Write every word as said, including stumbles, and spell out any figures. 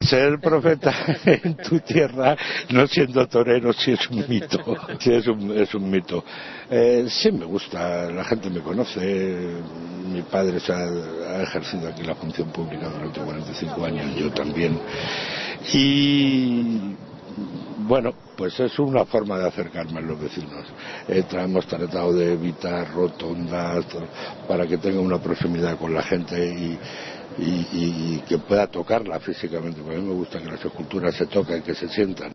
Ser profeta en tu tierra, no siendo torero, sí es un mito, sí es un, es un mito. Eh, sí me gusta, la gente me conoce, mi padre se ha, ha ejercido aquí la función pública durante cuarenta y cinco años, yo también. Y bueno, pues es una forma de acercarme a los vecinos. Eh, hemos tratado de evitar rotondas para que tenga una proximidad con la gente y, y, y que pueda tocarla físicamente, porque a mí me gusta que las esculturas se toquen, que se sientan.